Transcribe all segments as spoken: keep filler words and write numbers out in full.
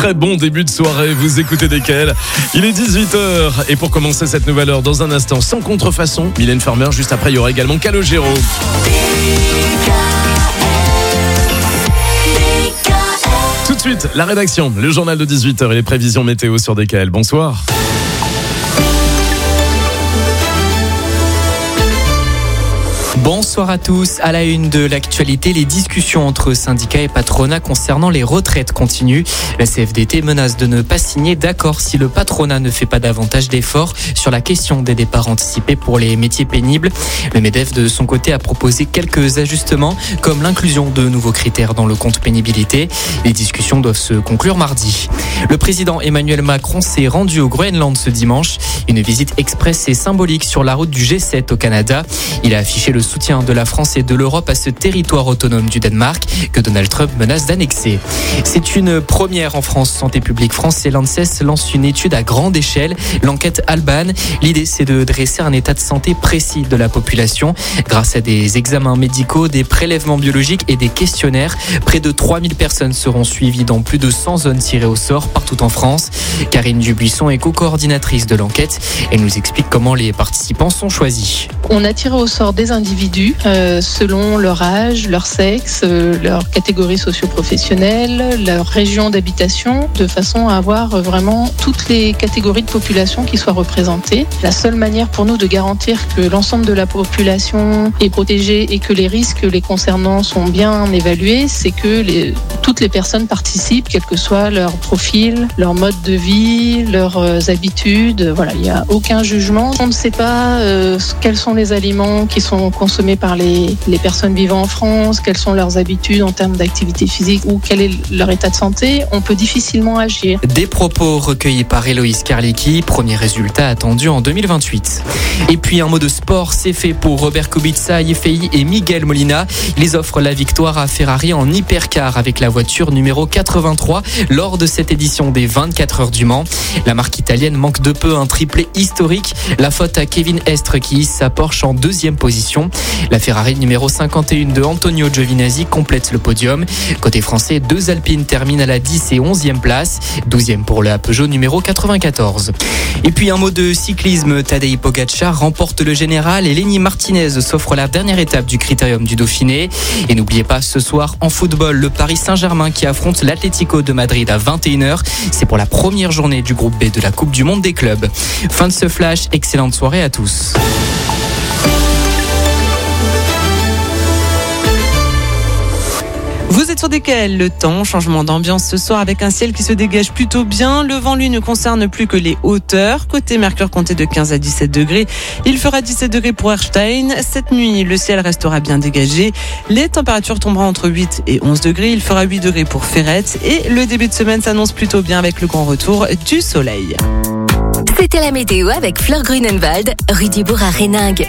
Très bon début de soirée, vous écoutez D K L. Il est dix-huit heures et pour commencer cette nouvelle heure, dans un instant, sans contrefaçon, Mylène Farmer. Juste après, il y aura également Calogero. Tout de suite, la rédaction, le journal de dix-huit heures et les prévisions météo sur D K L. Bonsoir. Bonsoir à tous. À la une de l'actualité, les discussions entre syndicats et patronat concernant les retraites continuent. La C F D T menace de ne pas signer d'accord si le patronat ne fait pas davantage d'efforts sur la question des départs anticipés pour les métiers pénibles. Le MEDEF, de son côté, a proposé quelques ajustements, comme l'inclusion de nouveaux critères dans le compte pénibilité. Les discussions doivent se conclure mardi. Le président Emmanuel Macron s'est rendu au Groenland ce dimanche. Une visite express et symbolique sur la route du G sept au Canada. Il a affiché le soutien de la France et de l'Europe à ce territoire autonome du Danemark que Donald Trump menace d'annexer. C'est une première en France. Santé publique France et l'ANSES lancent une étude à grande échelle, l'enquête Alban. L'idée, c'est de dresser un état de santé précis de la population grâce à des examens médicaux, des prélèvements biologiques et des questionnaires. Près de trois mille personnes seront suivies dans plus de cent zones tirées au sort partout en France. Karine Dubuisson est co-coordinatrice de l'enquête. Elle nous explique comment les participants sont choisis. On a tiré au sort des individus euh, selon leur âge, leur sexe, euh, leur catégorie socio-professionnelle, leur région d'habitation, de façon à avoir vraiment toutes les catégories de population qui soient représentées. La seule manière pour nous de garantir que l'ensemble de la population est protégée et que les risques les concernant sont bien évalués, c'est que les, toutes les personnes participent, quel que soit leur profil, leur mode de vie, leurs euh, habitudes. Voilà, il n'y a aucun jugement. On ne sait pas euh, quels sont les aliments qui sont consommés par les, les personnes vivant en France, quelles sont leurs habitudes en termes d'activité physique ou quel est leur état de santé. On peut difficilement agir. Des propos recueillis par Héloïse Karlicki, premier résultat attendu en deux mille vingt-huit. Et puis un mot de sport, c'est fait pour Robert Kubica, Yefei et Miguel Molina. Ils offrent la victoire à Ferrari en hypercar avec la voiture numéro quatre-vingt-trois lors de cette édition des vingt-quatre heures du Mans. La marque italienne manque de peu un triplé historique. La faute à Kevin Estre qui hisse sa Porsche en deuxième position. La Ferrari numéro cinquante et un de Antonio Giovinazzi complète le podium. Côté français, deux Alpines terminent à la dix et onzième place. douzième pour le Peugeot numéro quatre-vingt-quatorze. Et puis un mot de cyclisme, Tadej Pogačar remporte le général et Lenny Martinez s'offre la dernière étape du Critérium du Dauphiné. Et n'oubliez pas ce soir en football, le Paris Saint-Germain qui affronte l'Atlético de Madrid à vingt et une heures. C'est pour la première journée du groupe B de la Coupe du Monde des clubs. Fin de ce flash, excellente soirée à tous. Vous êtes sur D K L, le temps, changement d'ambiance ce soir avec un ciel qui se dégage plutôt bien. Le vent, lui, ne concerne plus que les hauteurs. Côté Mercure, comptez de quinze à dix-sept degrés. Il fera dix-sept degrés pour Erstein. Cette nuit, le ciel restera bien dégagé. Les températures tomberont entre huit et onze degrés. Il fera huit degrés pour Ferrette. Et le début de semaine s'annonce plutôt bien avec le grand retour du soleil. C'était la météo avec Fleur Grunenwald, rue du Bourg à Réningue.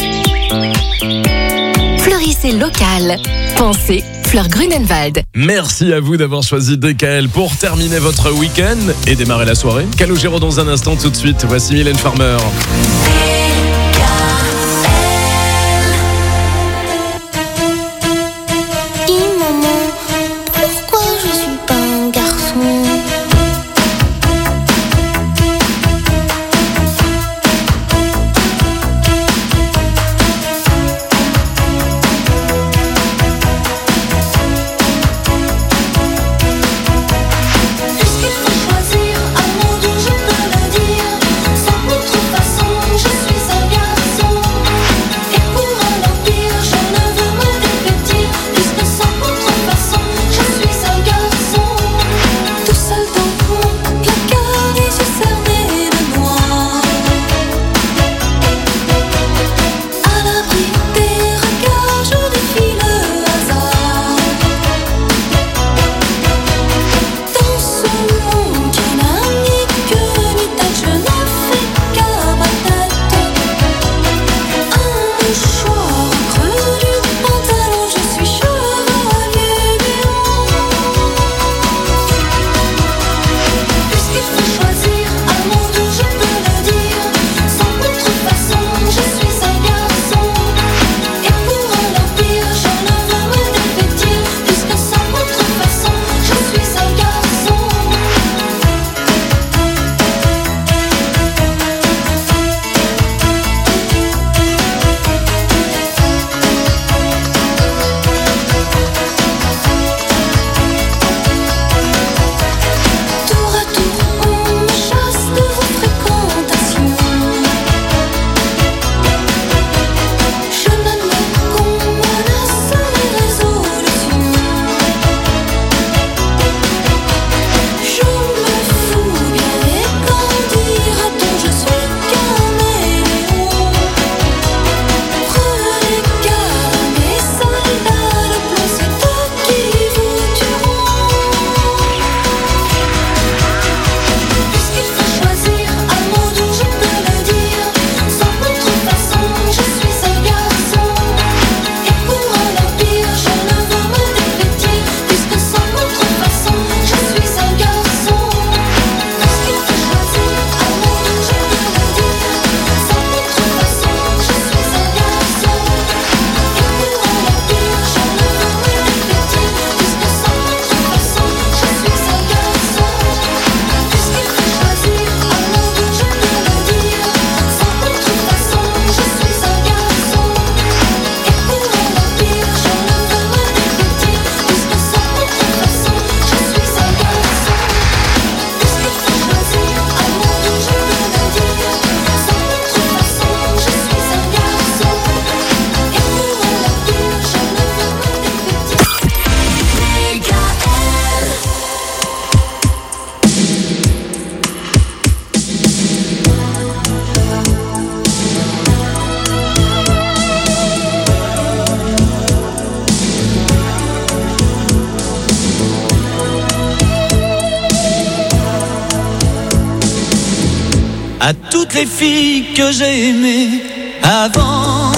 Fleurissez local. Pensez Fleur Grunenwald. Merci à vous d'avoir choisi D K L pour terminer votre week-end et démarrer la soirée. Calogero dans un instant, tout de suite. Voici Mylène Farmer. Choisir un monde où je peux le dire, sans contrefaçon, je suis À toutes les filles que j'ai aimées avant,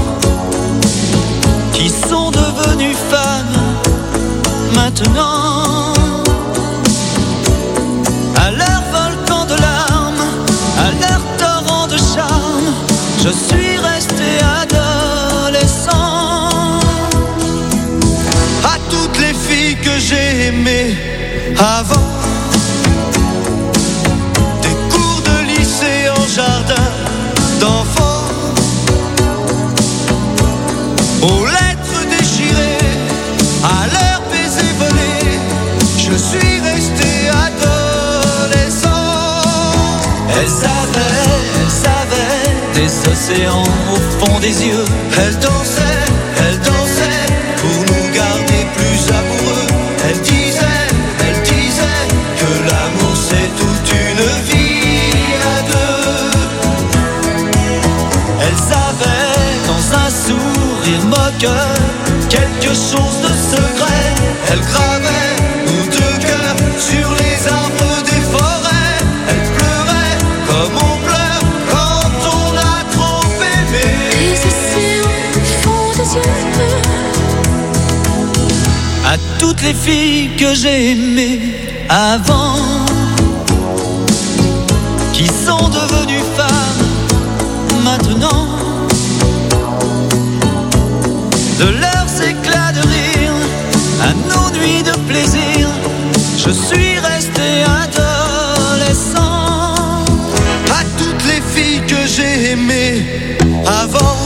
qui sont devenues femmes maintenant. À leur volcan de larmes, à leur torrent de charme, je suis resté adolescent. À toutes les filles que j'ai aimées avant, des cours de lycée en jardin d'enfants, aux lettres déchirées, à leurs baisers volés, je suis resté adolescent. Elles avaient, elles avaient des océans au fond des yeux. Elles dansaient, elles dansaient pour nous garder plus amoureux. Elles disaient, elles disaient que l'amour c'est toute une vie à deux. Elles avaient dans un sourire moqueur quelque chose de secret. Elles gravaient nos deux cœurs sur les arbres des forêts. Elles pleuraient comme on pleure quand on a trop aimé. Les océans font des yeux. À toutes les filles que j'ai aimées avant, qui sont devenues femmes maintenant, de leurs éclats de rire à nos nuits de plaisir, je suis resté adolescent. À toutes les filles que j'ai aimées avant,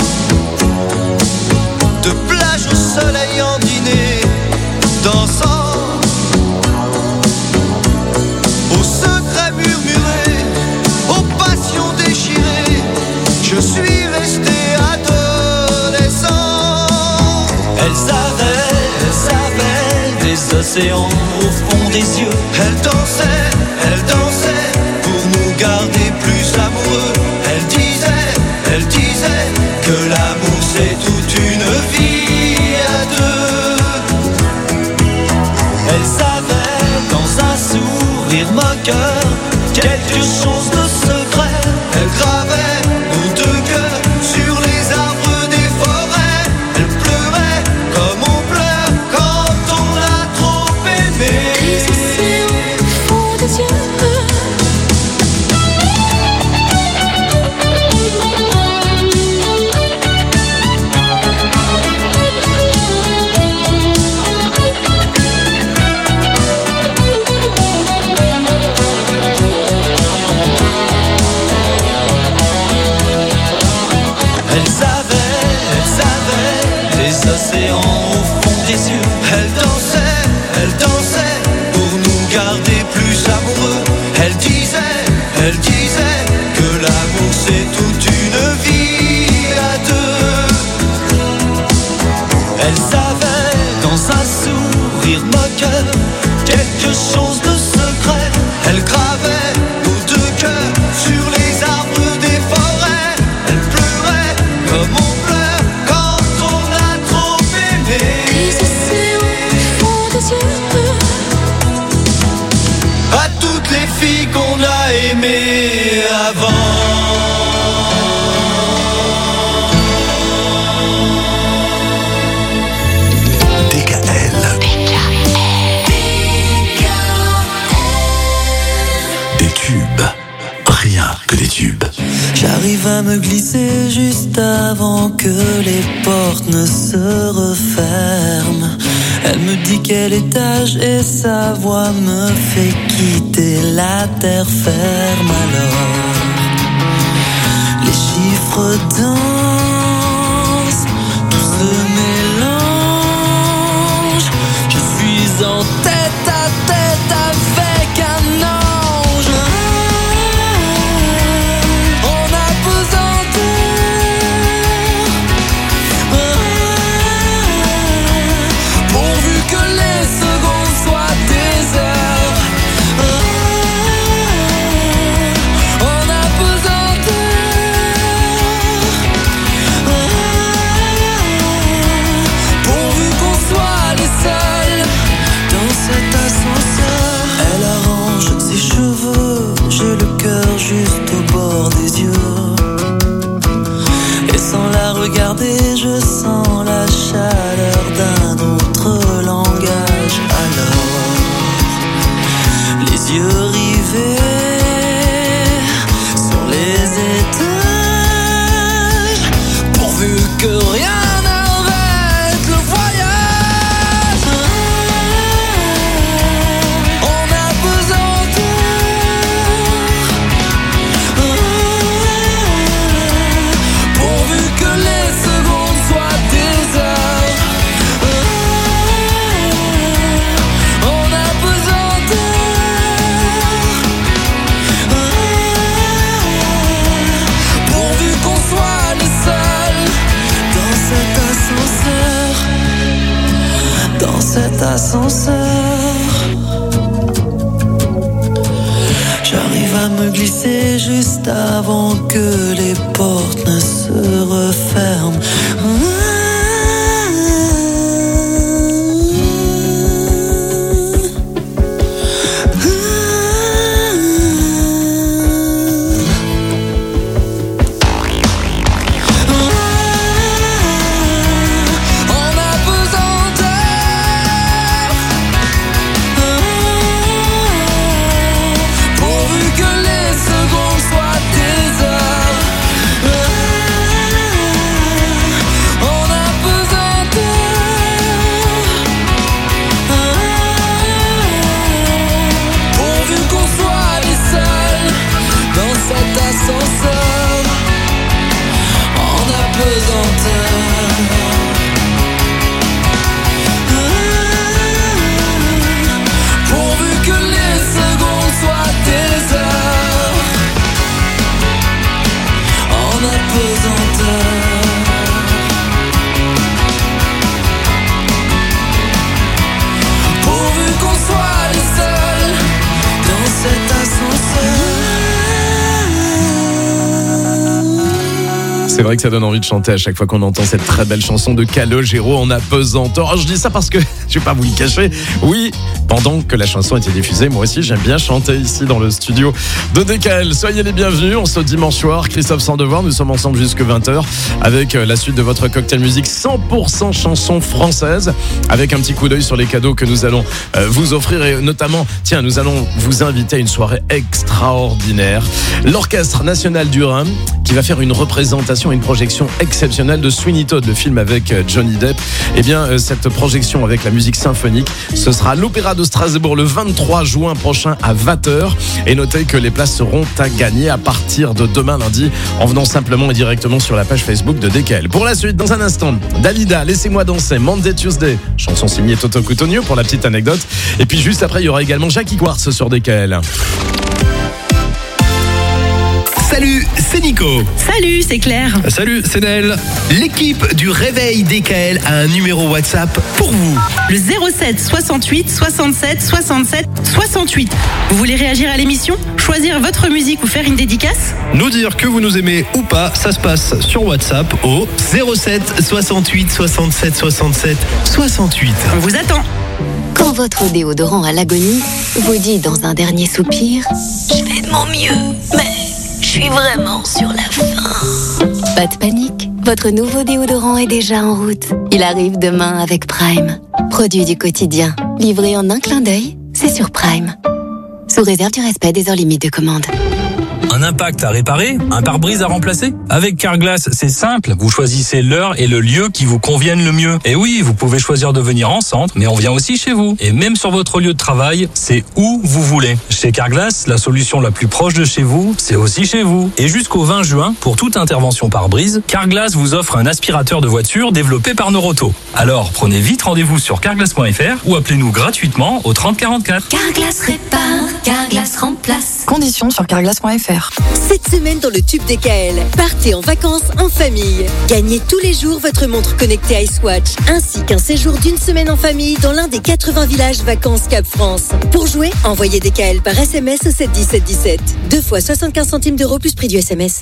de plage au soleil en dîner, dansant, aux secrets murmurés, aux passions déchirées, je suis resté adolescent. Elles avaient, elles avaient des océans au fond des yeux. Elles dansaient, elles dansaient pour nous garder plus amoureux. Elles disaient, elles disaient que l'amour c'est toute une vie à deux. Elles avaient dans un sourire moqueur quelque chose de secret. Elles gravaient nos deux cœurs sur les arbres des forêts. Elles pleuraient comme on pleure quand on a trop aimé. Les océans font des yeux. Elles avaient, elles avaient des océans au fond des yeux. Elles dansaient, elles dansaient pour nous garder plus amoureux. Elles disaient, elles disaient que l'amour c'est toute une vie à deux. Elles avaient dans un sourire moqueur quelque chose de secret. Elles gravaient nos deux cœurs sur les arbres des forêts. Elles pleuraient comme on pleure quand on a trop aimé. Les océans font des yeux. À toutes les filles qu'on a aimées avant. D K L. Des tubes. Rien que des tubes. J'arrive à me glisser juste avant que les portes ne se referment. Elle me dit quel étage et sa voix me fait quitter la terre ferme. Alors, les chiffres dansent, tout se mélange. Je suis en tête à tête avec un ange. On a besoin d'eux, pourvu que les secondes soient des heures. On a besoin d'eux. ascenseur. J'arrive à me glisser juste avant que les portes ne se referment. C'est vrai que ça donne envie de chanter à chaque fois qu'on entend cette très belle chanson de Calogero en apesanteur. Oh, je dis ça parce que, je vais pas vous le cacher, oui, pendant que la chanson était diffusée, moi aussi j'aime bien chanter ici dans le studio de D K L. Soyez les bienvenus, on se dimanche soir, Christophe sans devoir, nous sommes ensemble jusque vingt heures avec la suite de votre cocktail musique cent pour cent chanson française, avec un petit coup d'œil sur les cadeaux que nous allons vous offrir et notamment, tiens, nous allons vous inviter à une soirée extraordinaire. L'Orchestre National du Rhin qui va faire une représentation, une projection exceptionnelle de Sweeney Todd, le film avec Johnny Depp. Eh bien, cette projection avec la musique symphonique, ce sera à l'Opéra de Strasbourg le vingt-trois juin prochain à vingt heures. Et notez que les places seront à gagner à partir de demain lundi en venant simplement et directement sur la page Facebook de D K L. Pour la suite, dans un instant, Dalida, Laissez-moi danser, Monday Tuesday, chanson signée Toto Cutugno pour la petite anecdote. Et puis juste après, il y aura également Jackie Quartz sur D K L. Salut, c'est Nico. Salut, c'est Claire. Salut, c'est Nel. L'équipe du Réveil D K L a un numéro WhatsApp pour vous. Le zéro sept soixante-huit soixante-sept soixante-sept soixante-huit. Vous voulez réagir à l'émission, choisir votre musique ou faire une dédicace? Nous dire que vous nous aimez ou pas, ça se passe sur WhatsApp au zéro sept soixante-huit soixante-sept soixante-sept soixante-huit. On vous attend. Quand votre déodorant à l'agonie vous dit dans un dernier soupir « Je fais de mon mieux, mais je suis vraiment sur la fin ». Pas de panique, votre nouveau déodorant est déjà en route. Il arrive demain avec Prime. Produit du quotidien, livré en un clin d'œil, c'est sur Prime. Sous réserve du respect des heures limites de commande. Un impact à réparer, un pare-brise à remplacer? Avec Carglass, c'est simple. Vous choisissez l'heure et le lieu qui vous conviennent le mieux. Et oui, vous pouvez choisir de venir en centre, mais on vient aussi chez vous. Et même sur votre lieu de travail, c'est où vous voulez. Chez Carglass, la solution la plus proche de chez vous, c'est aussi chez vous. Et jusqu'au vingt juin, pour toute intervention pare-brise, Carglass vous offre un aspirateur de voiture développé par Noroto. Alors, prenez vite rendez-vous sur carglass point f r ou appelez-nous gratuitement au trente quarante-quatre. Carglass répare, Carglass remplace. Conditions sur carglass point f r. Cette semaine dans le tube D K L, partez en vacances en famille. Gagnez tous les jours votre montre connectée iSwatch, ainsi qu'un séjour d'une semaine en famille dans l'un des quatre-vingts villages vacances Cap France. Pour jouer, envoyez D K L par S M S au sept dix-sept dix-sept. Deux fois soixante-quinze centimes d'euros plus prix du S M S.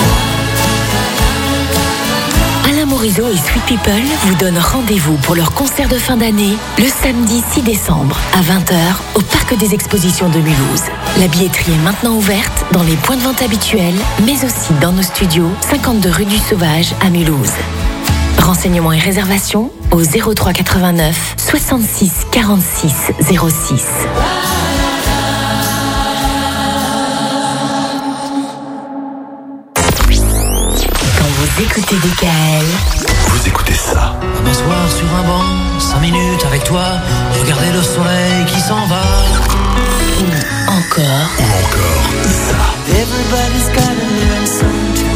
Alain Morisot et Sweet People vous donnent rendez-vous pour leur concert de fin d'année le samedi six décembre à vingt heures au Parc des Expositions de Mulhouse. La billetterie est maintenant ouverte dans les points de vente habituels, mais aussi dans nos studios cinquante-deux rue du Sauvage à Mulhouse. Renseignements et réservations au zéro trois quatre-vingt-neuf soixante-six quarante-six zéro six. Vous écoutez D K L. Vous écoutez ça. M'asseoir sur un banc, cinq minutes avec toi, regarder le soleil qui s'en va. Ou encore. Ou encore ça. Everybody's gotta learn something.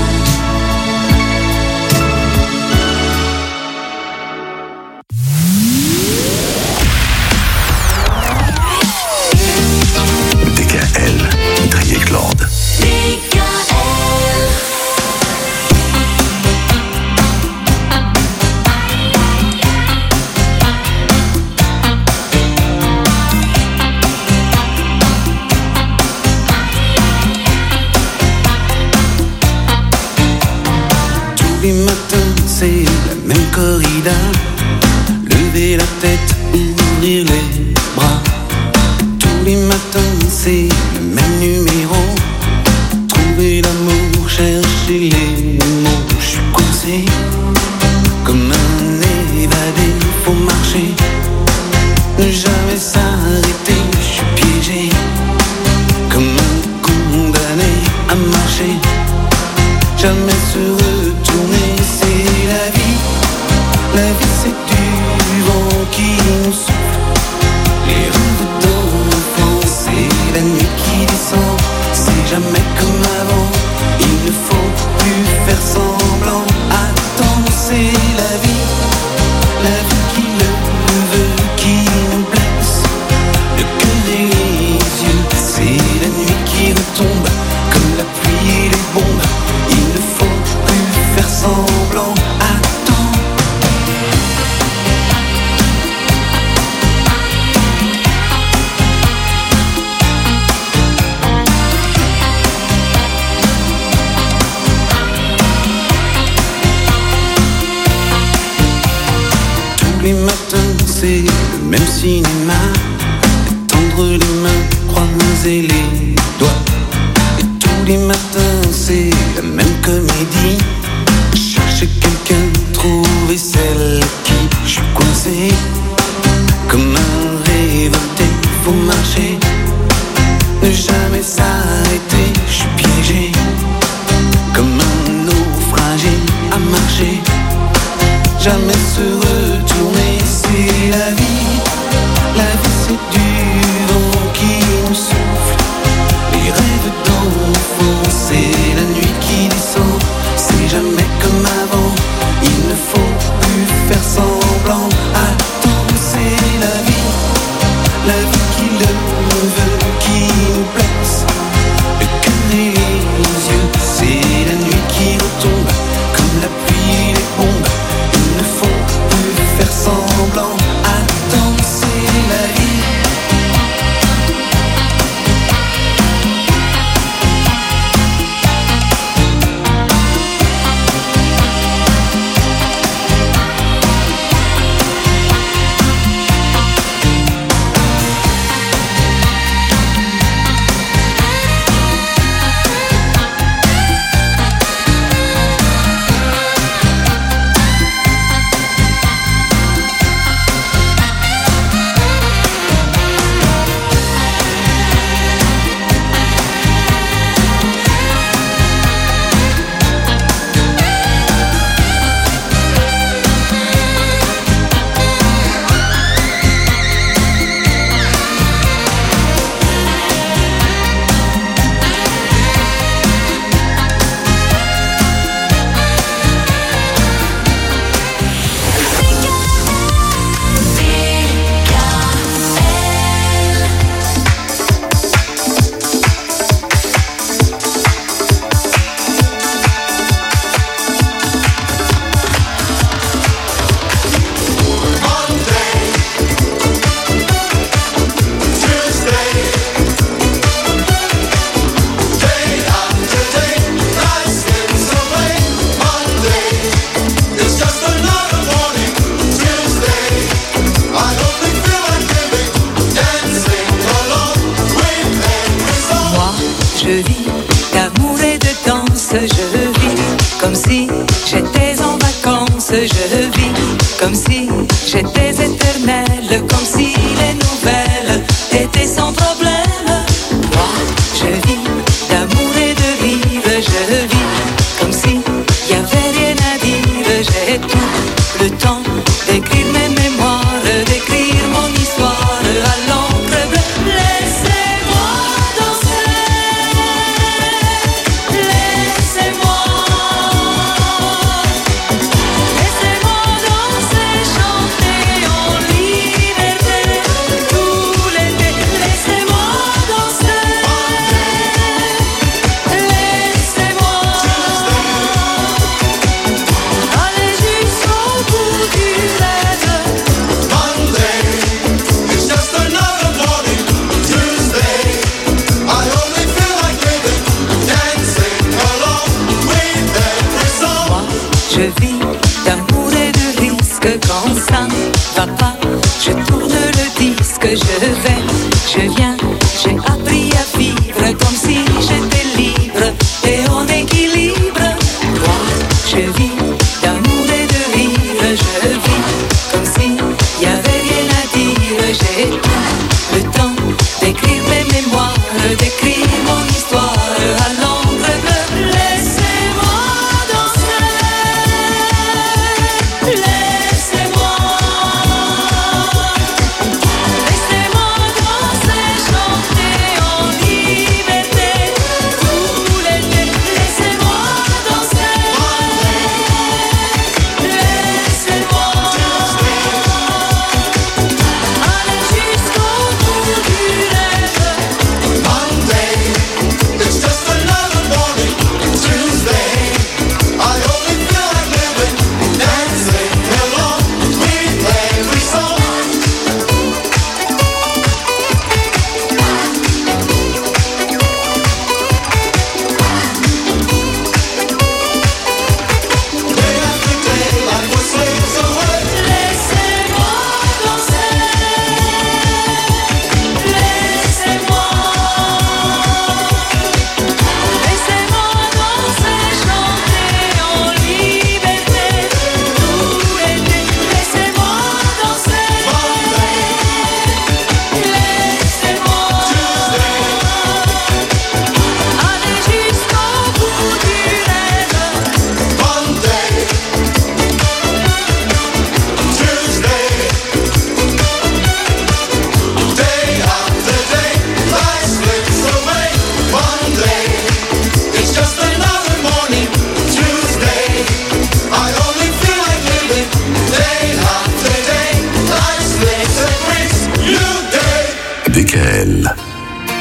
D K L, Driekland. D K L. croiser les doigts. Et tous les matins c'est la même comédie. Chercher quelqu'un, trouver celle qui je suis coincé. Comme un révolté, faut marcher, ne jamais s'arrêter, je suis piégé. Comme un naufragé à marcher, jamais se retourner, c'est la vie. La vie c'est du vent qui nous souffle, les rêves d'enfants, c'est la nuit qui descend. C'est jamais comme avant, il ne faut plus faire semblant. Attends, c'est la vie, la vie qui le veut, qui nous place. Le cœur et les yeux, c'est la nuit qui retombe, comme la pluie et les bombes. Il ne faut plus faire semblant. Attends, c'est la vie. K L.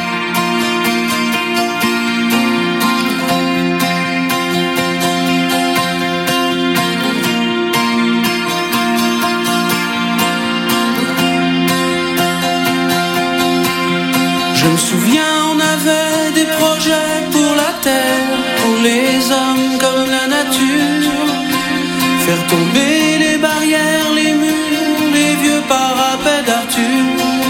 Je me souviens, on avait des projets pour la terre, pour les hommes comme la nature. Faire tomber les barrières, les murs, les vieux parapets d'Arthur.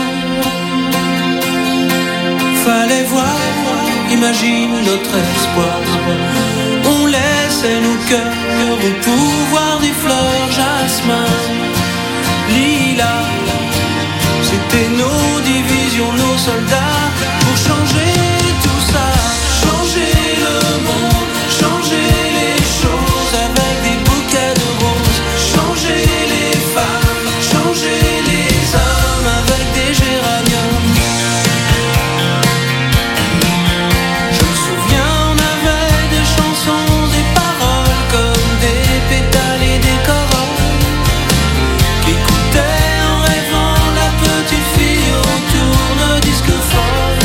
Fallait voir, imagine notre espoir. On laissait nos cœurs au pouvoir des fleurs, jasmin, lilas. C'était nos divisions, nos soldats, pour changer tout ça, changer le monde, changer les choses avec des bouquets de roses, changer les femmes, changer les hommes avec des géraniums. Je me souviens, on avait des chansons, des paroles comme des pétales et des corolles qui écoutaient en rêvant la petite fille au tourne-disque folle.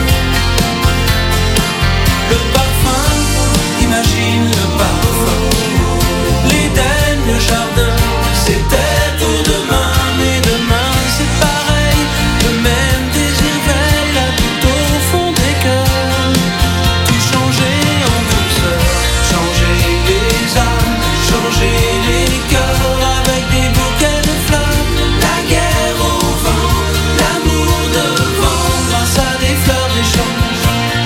Le parfum, imagine le parfum. L'Éden, le jardin, c'était pour demain. Mais demain c'est pareil, le même désir veille là tout au fond des cœurs. Tout changer en douceur, changer les âmes, changer les cœurs avec des bouquets de fleurs. La guerre au vent, l'amour devant, grâce à des fleurs d'échange.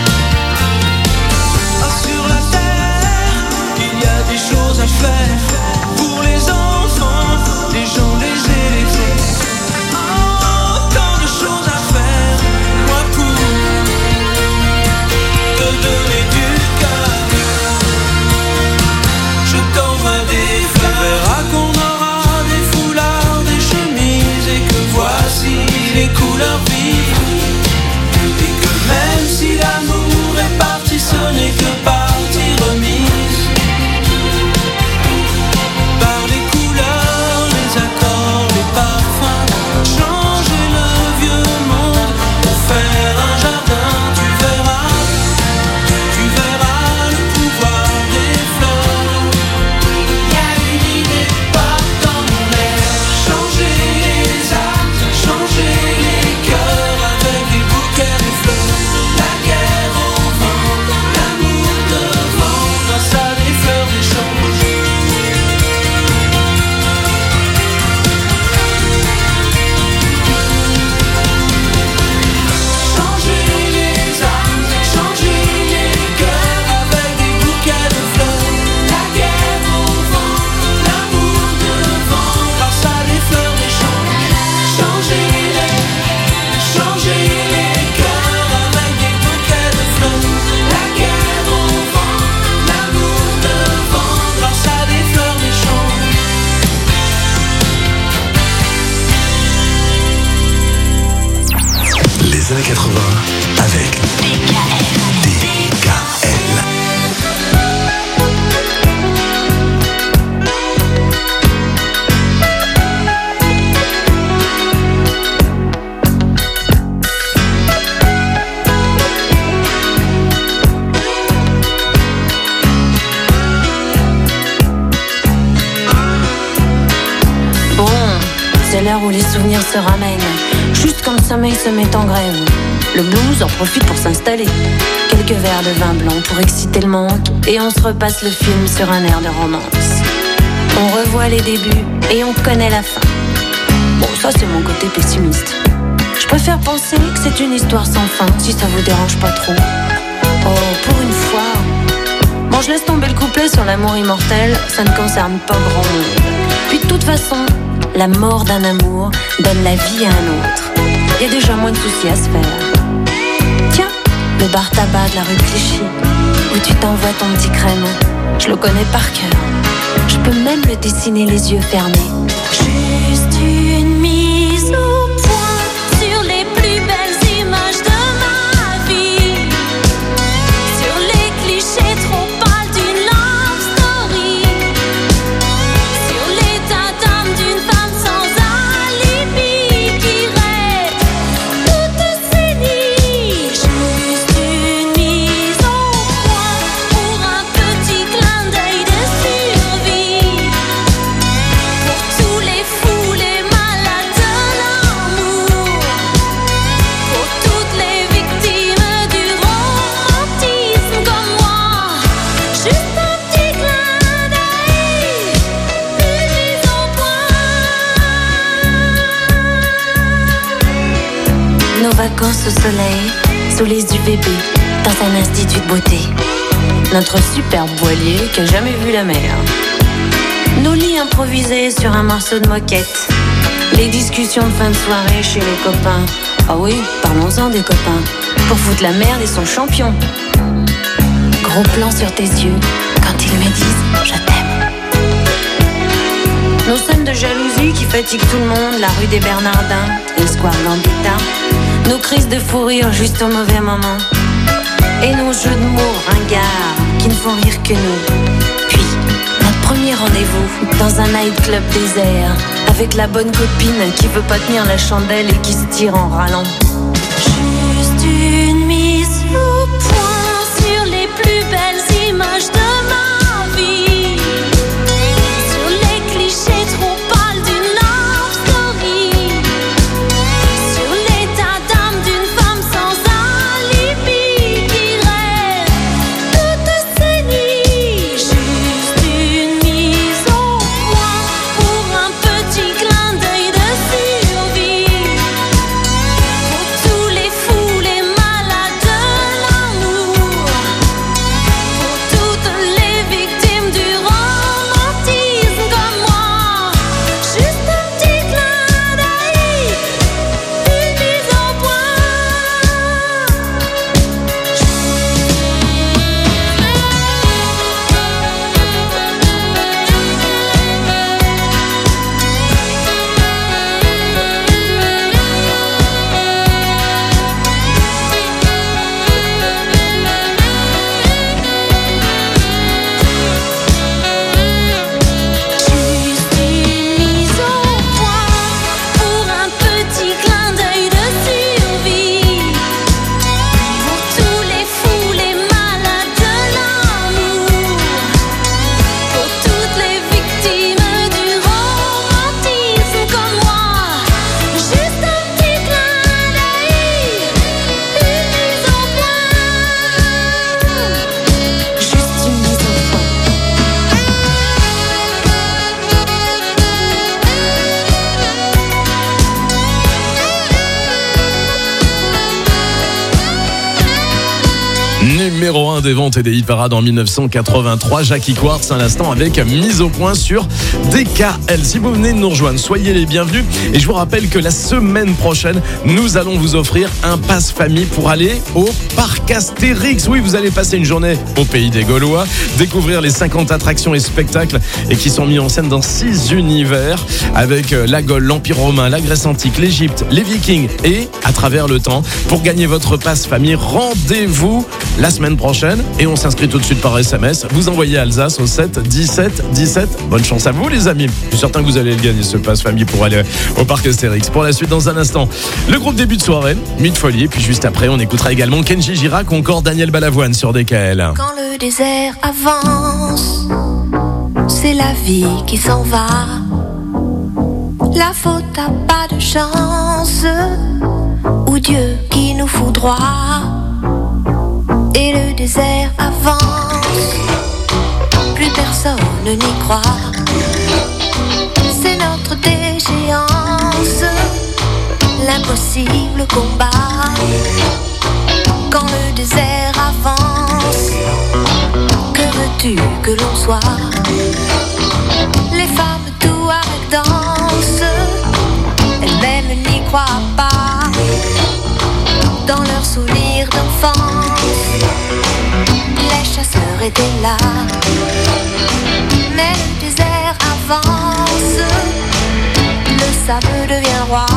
Ah, sur la terre, il y a des choses à faire pour les enfants, les gens, les éléphants. Oh, tant de choses à faire, moi pour te donner du cœur. Je t'envoie des fleurs. Tu verras qu'on aura des foulards, des chemises et que voici les couleurs vives. Et que même si l'amour est parti, ce n'est que partie remise. Par les couleurs, les accords, les parfums, changer le vieux monde pour faire un jardin. Tu verras, tu verras le pouvoir des fleurs. Y a une idée pas dans mon air. Changer les âmes, changer les cœurs avec des bouquets de fleurs. La guerre au vent, l'amour devant, grâce à des fleurs d'échange. Changer les âmes, changer les cœurs avec des bouquets de fleurs. La guerre au vent, l'amour devant, grâce à des fleurs d'échange. Changer les, changer les cœurs avec des bouquets de fleurs. La guerre au vent, l'amour devant, grâce à des fleurs d'échange. Les années quatre-vingts avec D K L. Bon, c'est l'heure où les souvenirs se ramènent. Juste quand le sommeil se met en grève, le blues en profite pour s'installer. Quelques verres de vin blanc pour exciter le manque, et on se repasse le film sur un air de romance. On revoit les débuts et on connaît la fin. Bon, ça c'est mon côté pessimiste. Je préfère penser que c'est une histoire sans fin, si ça vous dérange pas trop. Oh, pour une fois. Bon, je laisse tomber le couplet sur l'amour immortel, ça ne concerne pas grand monde. Puis de toute façon, la mort d'un amour donne la vie à un autre. Il y a déjà moins de soucis à se faire. Tiens, le bar tabac de la rue Clichy, où tu t'envoies ton petit crème, je le connais par cœur. Je peux même le dessiner les yeux fermés. Juste une mise au point sur les plus belles images de ma vie, sur les clichés trop pâles d'une love story, sur l'état d'âme d'une femme sans alibi qui rêve toutes ces au soleil, sous les U V B, dans un institut de beauté. Notre superbe voilier qui a jamais vu la mer. Nos lits improvisés sur un morceau de moquette. Les discussions de fin de soirée chez les copains. Ah oui, parlons-en des copains. Pour foutre la merde et son champion. Gros plan sur tes yeux quand ils me disent je t'aime. Nos scènes de jalousie qui fatiguent tout le monde. La rue des Bernardins et le square Gambetta. Nos crises de fou rire juste au mauvais moment. Et nos jeux de mots ringards qui ne font rire que nous. Puis, notre premier rendez-vous dans un nightclub désert. Avec la bonne copine qui veut pas tenir la chandelle et qui se tire en râlant. Juste une mise au point sur les plus belles images de ma vie. Sur les clichés trop pâles d'une love story. Sur l'état d'âme d'une femme sans alibi qui rêve toutes ses nuits. Juste une mise au point pour un petit clin d'œil de survie. Pour tous les fous, les malades de l'amour. Pour toutes les victimes du romantisme comme moi. Juste un petit clin d'œil, une mise au point. Juste une mise au point pour un petit clin d'œil de survie. Pour tous les fous, les malades de l'amour. Pour toutes les victimes du romantisme comme moi. Juste un petit clin d'œil, une mise au point. Juste une mise au point. Numéro un des ventes et des hit-parades en dix-neuf cent quatre-vingt-trois, Jackie Quartz à l'instant avec mise au point sur D K L. Si vous venez de nous rejoindre, soyez les bienvenus. Et je vous rappelle que la semaine prochaine, nous allons vous offrir un pass famille pour aller au parc Astérix. Oui, vous allez passer une journée au pays des Gaulois, découvrir les cinquante attractions et spectacles et qui sont mis en scène dans six univers avec la Gaule, l'Empire romain, la Grèce antique, l'Égypte, les Vikings et à travers le temps. Pour gagner votre pass famille, rendez-vous la semaine prochaine et on s'inscrit tout de suite par S M S. Vous envoyez Alsace au sept dix-sept dix-sept. Bonne chance à vous les amis. Je suis certain que vous allez le gagner ce pass famille pour aller au parc Astérix. Pour la suite dans un instant, le groupe début de soirée, Mythe Folie. Et puis juste après, on écoutera également Kenji Girac ou encore Daniel Balavoine sur D K L. Quand le désert avance, c'est la vie qui s'en va. La faute a pas de chance, ou Dieu qui nous foudroie. Et le désert avance, plus personne n'y croit. C'est notre déchéance, l'impossible combat. Quand le désert avance, que veux-tu que l'on soit? Les femmes tout avec danse, elles-mêmes n'y croient pas. Dans leurs souvenirs d'enfance, les chasseurs étaient là. Mais le désert avance, le sable devient roi.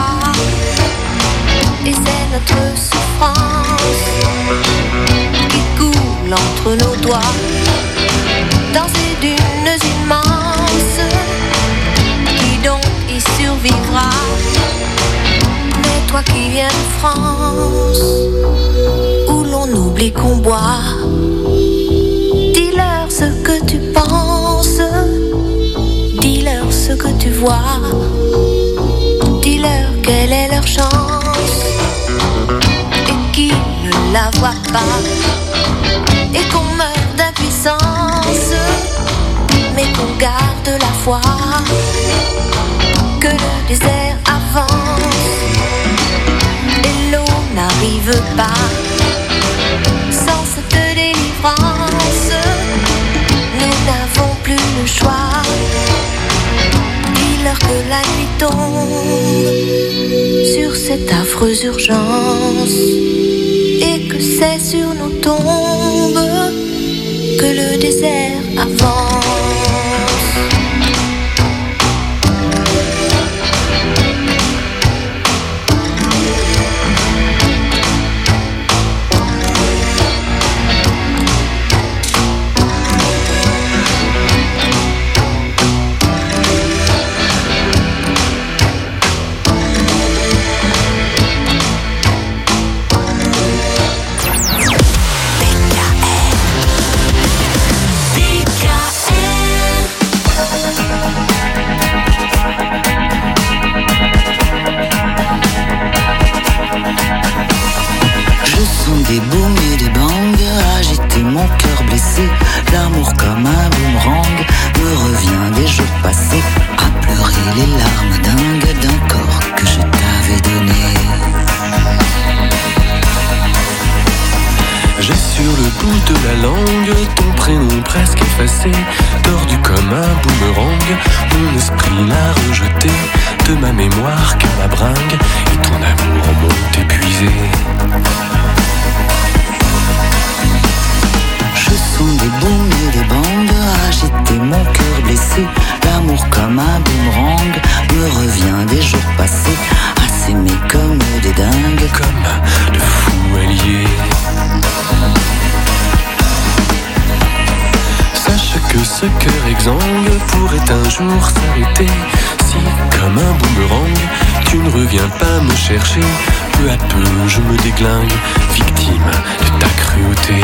Et c'est notre souffrance qui coule entre nos doigts. Dans ces dunes immenses, qui donc y survivra? Mais toi qui viens de France, où l'on oublie qu'on boit, dis-leur ce que tu penses, dis-leur ce que tu vois, dis-leur quelle est leur chance, et qu'ils ne la voient pas, et qu'on meurt d'impuissance, mais qu'on garde la foi, que le désert avance, et l'eau n'a prive pas. Sans cette délivrance, nous n'avons plus le choix. Dis-leur que la nuit tombe sur cette affreuse urgence et que c'est sur nos tombes que le désert avance. Des booms et des bangs, agiter mon cœur blessé. L'amour comme un boomerang me revient des jours passés, à pleurer les larmes dingues d'un corps que je t'avais donné. J'ai sur le bout de la langue ton prénom presque effacé, tordu comme un boomerang. Mon esprit l'a rejeté de ma mémoire car la bringue et ton amour m'ont épuisé. Je sens des booms et des bangs, agiter mon cœur blessé. L'amour comme un boomerang me revient des jours passés, à s'aimer comme des dingues, comme de fous alliés. Sache que ce cœur exsangue pourrait un jour s'arrêter si, comme un boomerang, tu ne reviens pas me chercher. Peu à peu je me déglingue, victime de ta cruauté.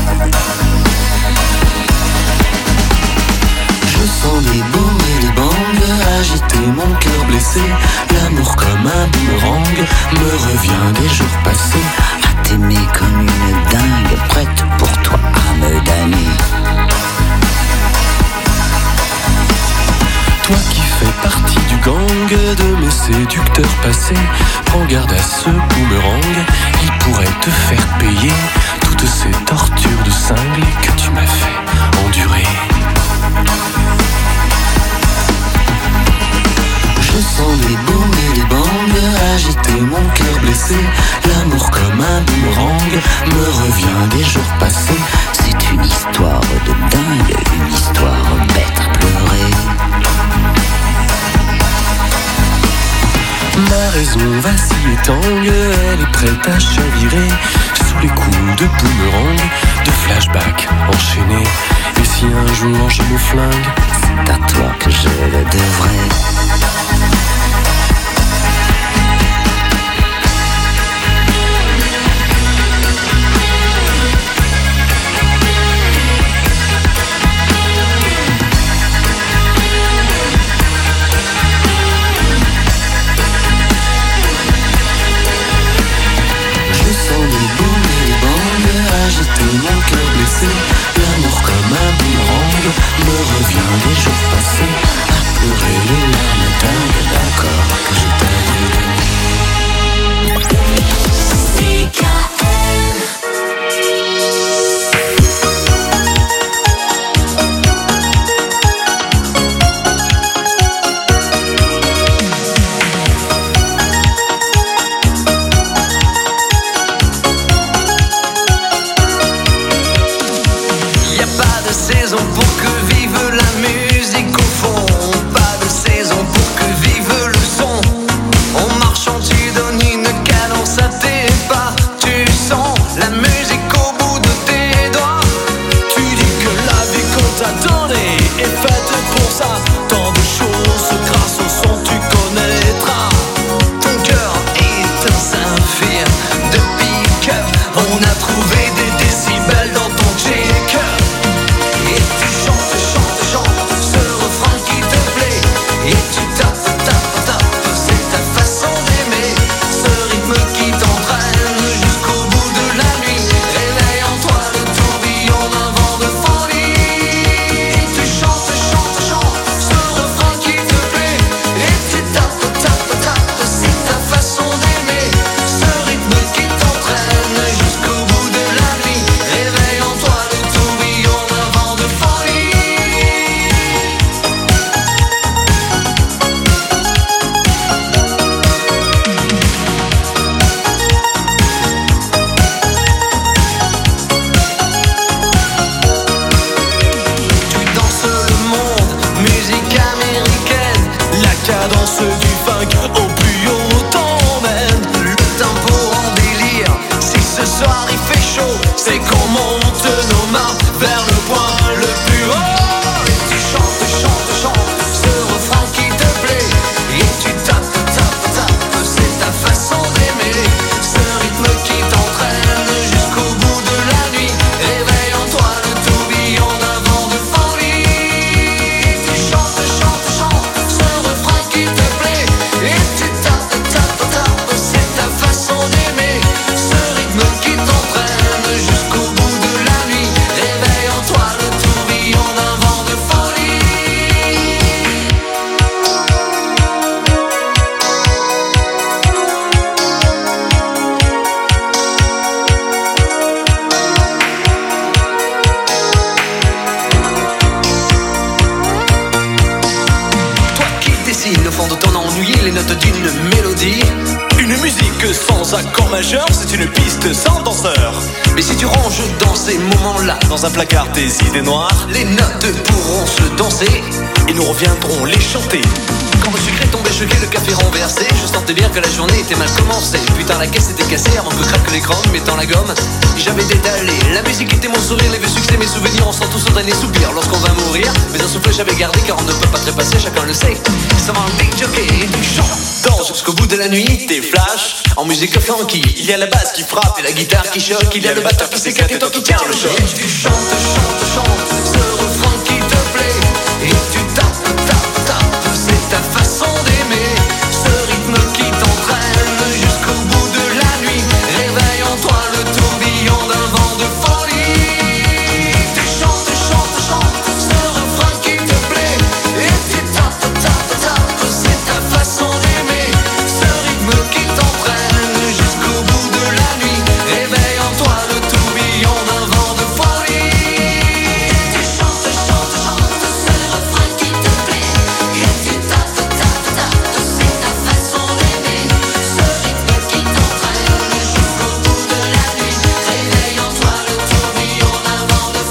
Je sens des booms et des bangs, agiter mon cœur blessé. L'amour comme un boomerang me revient des jours passés, à t'aimer comme une dingue, prête pour toi à me damner. Toi qui fais partie du gang de mes séducteurs passés, prends garde à ce boomerang, il pourrait te faire payer toutes ces tortures de cinglé que tu m'as fait endurer. Je sens des booms et des bangs, agiter mon cœur blessé. L'amour comme un boomerang me revient des jours passés. C'est une histoire de dingue, une histoire bête à pleurer. Ma raison vacille et tangue, elle est prête à chavirer sous les coups de boomerang, de flashback enchaînés. Et si un jour je me flingue, c'est à toi que je le devrais. Mon cœur blessé, l'amour comme un boomerang me revient des jours passés, à pleurer haut, c'est qu'on monte nos mains vers le point le plus haut. Et tu chantes, chantes, chantes ce refrain qui te plaît. Et tu tapes, tapes, tapes, c'est ta façon d'aimer. Ce rythme qui t'entraîne jusqu'au bout de la nuit. Réveille en toi le tourbillon d'un vent de folie. Tu chantes, chantes, chantes ce refrain qui te plaît. Et tu tapes, tapes, tapes, c'est ta façon d'aimer. Ce rythme qui t'entraîne jusqu'au bout de la nuit. Réveille en toi le tourbillon d'un vent de folie. Toi qui dessines au fond de ton ennui les notes d'une mélodie. Une musique sans accord majeur, c'est une piste sans danseur. Mais si tu ranges dans ces moments-là, dans un placard tes idées noires, les notes pourront se danser et nous reviendrons les chanter. Quand le sucre est tombé, choqué, le café renversé, je sentais bien que la journée était mal commencée. Putain, la caisse était cassée avant que craque l'écran, mettant la gomme. J'avais détalé, la musique était mon sourire, les vieux succès, mes souvenirs, on sent tous au dernier soupir lorsqu'on va mourir. Mais un souffle j'avais gardé car on ne peut pas trépasser, chacun le sait. Ça va un big jockey et tu chantes. Danse jusqu'au bout de la nuit, tes flashs en musique funky. Il y a la basse qui frappe et la guitare qui choque. Il y a le batteur qui s'éclate et toi qui tiens le choc. Et tu chantes, chantes, chantes ce refrain qui te plaît. Et tu tapes, tapes, tapes, c'est ta façon d'aimer. Ce rythme qui t'entraîne jusqu'au bout de la nuit. Réveille en toi le tourbillon d'un vent de folie. Tu chantes, chantes, chantes ce refrain qui te plaît. Et tu tapes, tapes, tapes, c'est ta façon d'aimer. Ce rythme qui t'entraîne jusqu'au bout de la nuit. Réveille en toi le tourbillon d'un vent de folie. Tu chantes, chantes, chantes ce refrain qui te plaît. Et tu tapes, tapes, tapes, c'est ta façon d'aimer. Ce rythme qui t'entraîne jusqu'au bout de la nuit. Réveille en toi le tourbillon d'un vent de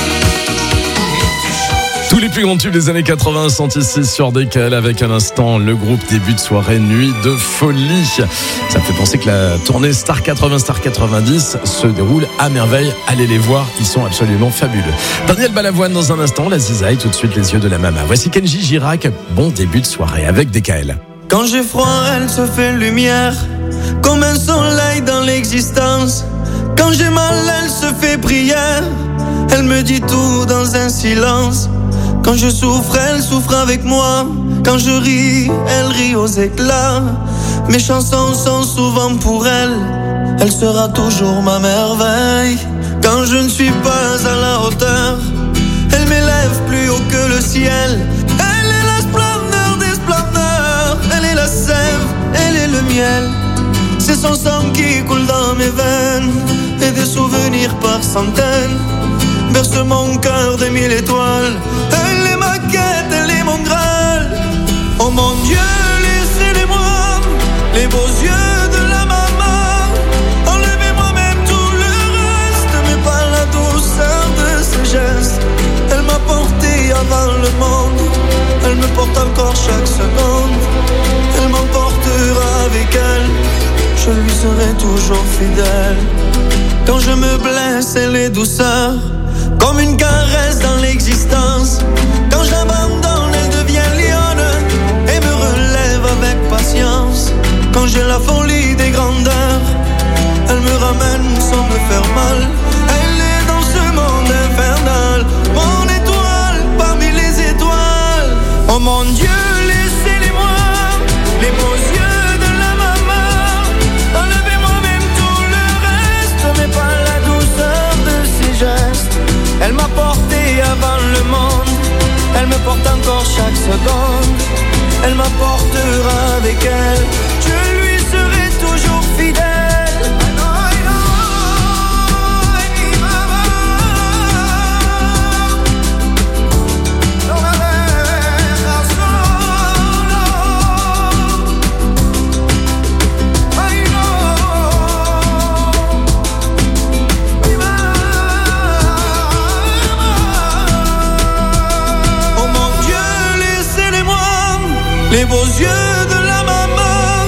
folie. Tous les plus grands tubes des années quatre-vingts sont ici sur D K L avec un instant le groupe début de soirée Nuit de folie. Ça me fait penser que la tournée Star quatre-vingts Star quatre-vingt-dix se déroule à merveille. Allez les voir, ils sont absolument fabuleux. Daniel Balavoine dans un instant, la zizaille, tout de suite les yeux de la maman. Voici Kenji Girac, bon début de soirée avec D K L. Quand j'ai froid, elle se fait lumière, comme un soleil dans l'existence. Quand j'ai mal, elle se fait prière, elle me dit tout dans un silence. Quand je souffre, elle souffre avec moi. Quand je ris, elle rit aux éclats. Mes chansons sont souvent pour elle, elle sera toujours ma merveille. Quand je ne suis pas à la hauteur, elle m'élève plus haut que le ciel. Elle est la splendeur des splendeurs, elle est la sève, elle est le miel. C'est son sang qui coule dans mes veines, et des souvenirs par centaines berce mon cœur de mille étoiles. Elle est ma quête, elle est mon Graal. Oh mon Dieu, laissez-les-moi, les beaux yeux de la maman. Enlevez-moi même tout le reste, mais pas la douceur de ses gestes. Elle m'a porté avant le monde, elle me porte encore chaque seconde. Elle m'emportera avec elle, je lui serai toujours fidèle. Quand je me blesse, elle est douceur, comme une caresse dans l'existence. Quand j'abandonne, elle devient lionne et me relève avec patience. Quand j'ai la folie des grandeurs, elle me ramène sans me faire mal. Elle est dans ce monde infernal, mon étoile parmi les étoiles. Oh mon Dieu, laissez-les-moi, les beaux yeux de la maman. Enlevez-moi même tout le reste, mais pas la douceur de ses gestes. Elle m'a porté avant le monde, elle me porte encore chaque seconde. Elle m'apportera avec elle, je lui serai toujours fidèle. Les beaux yeux de la maman,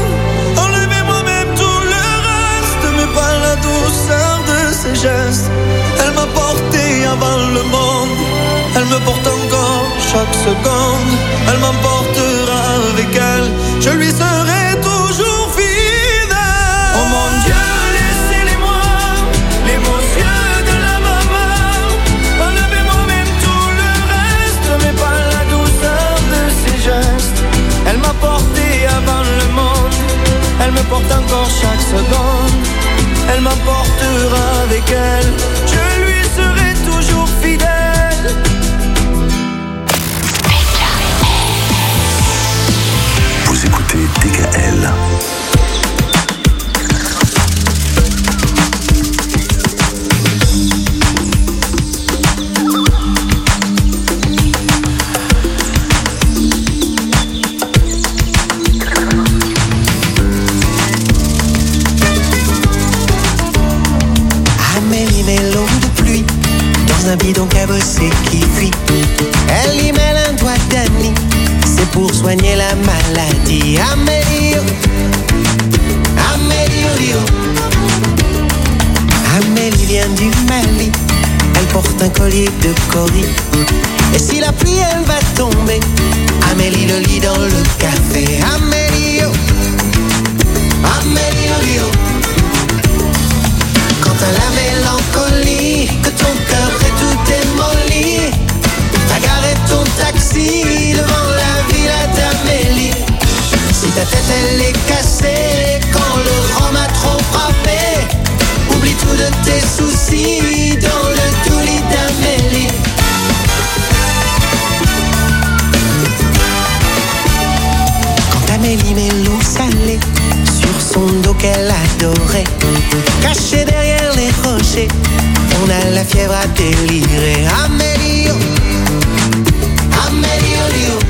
dans un bidon cabossé qui fuit. Elle y mêle un doigt d'anis, c'est pour soigner la maladie. Amélio, Amélio, Amélie vient du Mali, elle porte un collier de cori. Et si la pluie elle va tomber, Amélie le lit dans le café. Amélio, Amélio, quand t'as la mélancolie, que ton cœur est tout démoli, t'as garé ton taxi devant la villa d'Amélie. Si ta tête elle est cassée, quand le rhum a trop frappé, oublie tout de tes soucis dans le doux lit d'Amélie. Quand Amélie met l'eau salée sur son dos qu'elle adorait, caché derrière les rochers, on a la fièvre à délirer. Amélio, Amélio,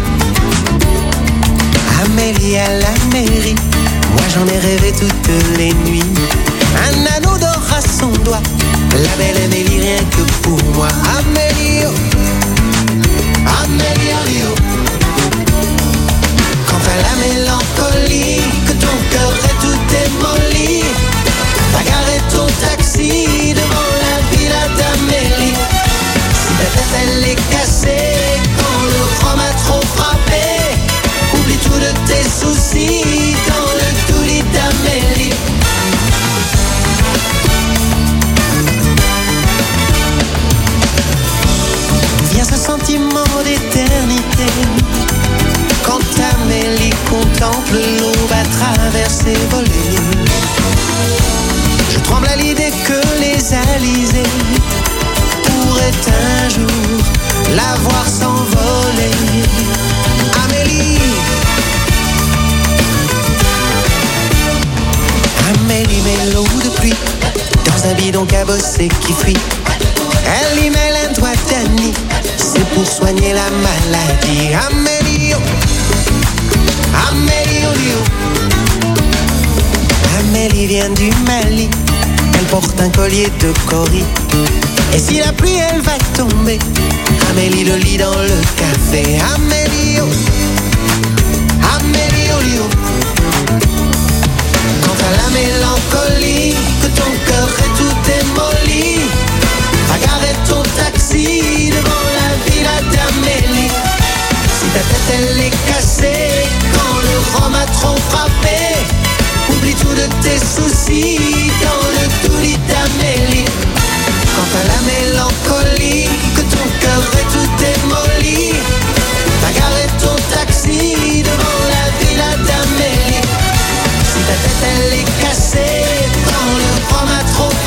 Amélie à la mairie, moi j'en ai rêvé toutes les nuits. Un anneau d'or à son doigt, la belle Amélie rien que pour moi. Amélio, Amélio, quand t'as la mélancolie, que ton cœur est tout démoli, t'as garé ton taxi devant la villa d'Amélie. Si ta tête elle est cassée, quand le rhum a trop frappé, oublie tout de tes soucis dans le doux lit d'Amélie. Vient ce sentiment d'éternité, quand Amélie contemple l'aube à travers ses volets. Je tremble à l'idée que les alizés pourraient un jour la voir s'envoler. Amélie, Amélie met l'eau de pluie dans un bidon cabossé qui fuit. Elle y mêle un doigt d'anis, c'est pour soigner la maladie. Amélio, Amélio, Amélie vient du Mali, elle porte un collier de cori. Et si la pluie elle va tomber, Amélie le lit dans le café. Amélio, Amélio, quand t'as la mélancolie, que ton cœur est tout démoli, t'as garé ton taxi devant la villa d'Amélie. Si ta tête elle est cassée, quand le rhum a trop frappé, oublie tout de tes soucis dans le doux lit d'Amélie. Quand t'as la mélancolie, que ton cœur est tout démoli, t'as garé ton taxi devant la villa d'Amélie. Si ta tête elle est cassée, quand le rhum a trop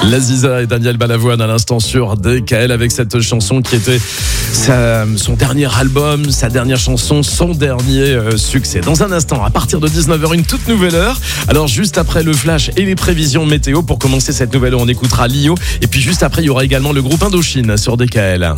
Laziza et Daniel Balavoine à l'instant sur D K L avec cette chanson qui était sa, son dernier album, sa dernière chanson, son dernier euh, succès. Dans un instant, à partir de dix-neuf heures, une toute nouvelle heure. Alors juste après le flash et les prévisions météo, pour commencer cette nouvelle heure, on écoutera Lio. Et puis juste après, il y aura également le groupe Indochine sur D K L.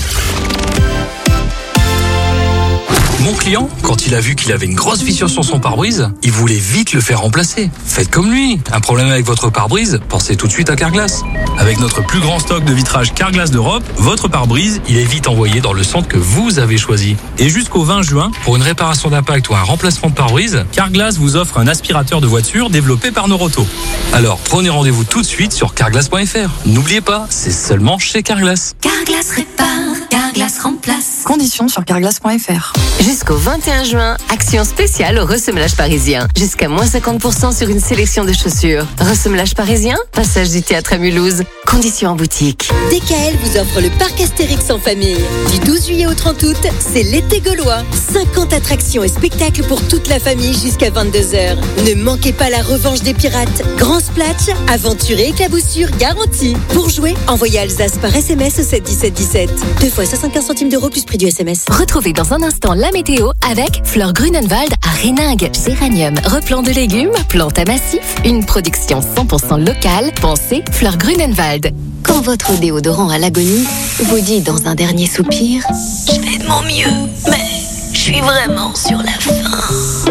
Mon client, quand il a vu qu'il avait une grosse fissure sur son pare-brise, il voulait vite le faire remplacer. Faites comme lui. Un problème avec votre pare-brise, pensez tout de suite à Carglass. Avec notre plus grand stock de vitrage Carglass d'Europe, votre pare-brise, il est vite envoyé dans le centre que vous avez choisi. Et jusqu'au vingt juin, pour une réparation d'impact ou un remplacement de pare-brise, Carglass vous offre un aspirateur de voiture développé par Noroto. Alors prenez rendez-vous tout de suite sur carglass point f r. N'oubliez pas, c'est seulement chez Carglass. Carglass répare, Carglass remplace. Conditions sur carglass point f r. Jusqu'au vingt et un juin, action spéciale au ressemelage parisien. Jusqu'à moins cinquante pour cent sur une sélection de chaussures. Ressemelage parisien, passage du théâtre à Mulhouse. Conditions en boutique. D K L vous offre le parc Astérix en famille. Du douze juillet au trente août, c'est l'été gaulois. cinquante attractions et spectacles pour toute la famille jusqu'à vingt-deux heures. Ne manquez pas la revanche des pirates. Grand splash, aventure et éclaboussure garantie. Pour jouer, envoyez Alsace par S M S au sept dix-sept dix-sept. Deux fois soixante-quinze centimes d'euros plus prix du S M S. Retrouvez dans un instant la météo avec Fleur Grunenwald à Réningue. Géranium, replant de légumes, plantes à massif, une production cent pour cent locale. Pensez Fleur Grunenwald. Quand votre déodorant à l'agonie vous dit dans un dernier soupir « Je fais de mon mieux, mais je suis vraiment sur la fin ».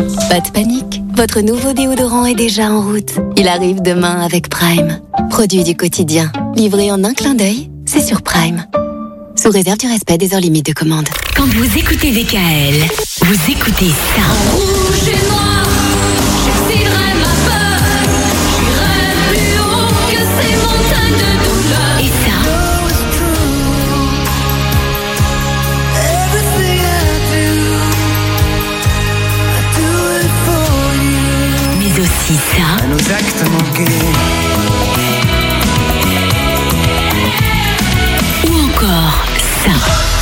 Pas de panique, votre nouveau déodorant est déjà en route. Il arrive demain avec Prime. Produit du quotidien, livré en un clin d'œil, c'est sur Prime. Sous réserve du respect des heures limites de commande. Quand vous écoutez D K L, vous écoutez ça. Rouge et noir, j'exciderai ma peur. J'irai plus haut que ces montagnes de douleur. Et ça. Mais aussi ça. Nos actes manqués. Ou encore ça.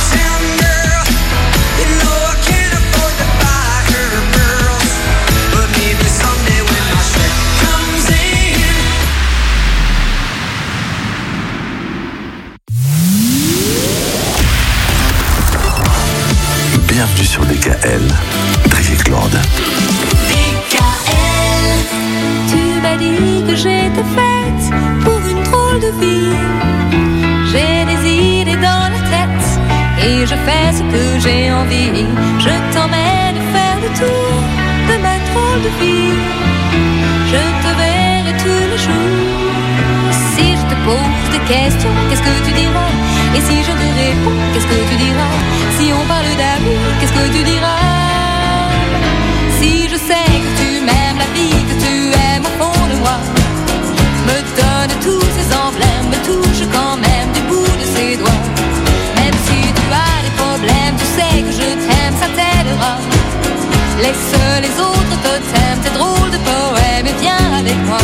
Bienvenue sur D K L, Drivic Lord. D K L, tu m'as dit que j'étais faite pour une drôle de vie. J'ai des idées dans la tête et je fais ce que j'ai envie. Je t'emmène faire le tour de ma drôle de vie. Je te verrai tous les jours. Si je te pose des questions, qu'est-ce que tu diras? Et si je te réponds, qu'est-ce que tu diras? Si on parle d'amour, qu'est-ce que tu diras? Si je sais que tu m'aimes la vie, que tu aimes au fond de moi, me donne tous ces emblèmes, me touche quand même du bout de ses doigts. Même si tu as des problèmes, tu sais que je t'aime, ça t'aidera. Laisse les autres totems, tes drôles de poèmes et viens avec moi.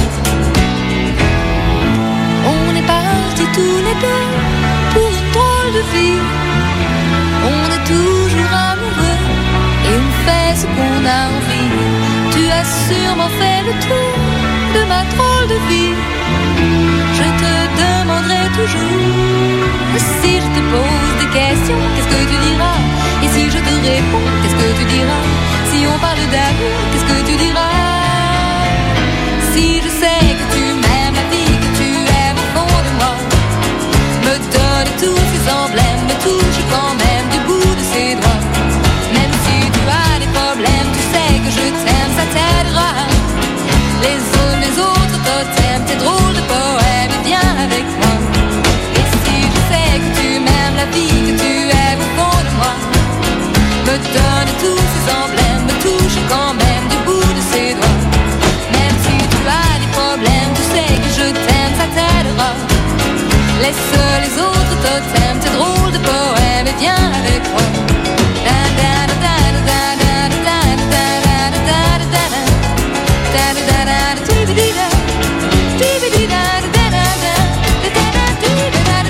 On est partis tous les deux pour une drôle de vie. On est toujours amoureux et on fait ce qu'on a envie. Tu as sûrement fait le tour de ma drôle de vie. Je te demanderai toujours. Si je te pose des questions, qu'est-ce que tu diras? Et si je te réponds, qu'est-ce que tu diras? Si on parle d'amour, qu'est-ce que tu diras? Si je sais que tu m'aimes la vie, que tu aimes au fond de moi, me donne tous ces emblèmes, me touche quand même du bout de ses doigts. Même si tu as des problèmes, tu sais que je t'aime, ça t'aidera. Les autres, les autres totems, tes drôles de poèmes, et viens avec moi. Et si je sais que tu m'aimes la vie, que tu aimes au fond de moi, me donne tous ces emblèmes, me touche quand même du bout de ses doigts. Même si tu as des problèmes, tu sais que je t'aime, ça t'aidera. Laisse les autres totems, tes drôles de poèmes, et viens avec moi.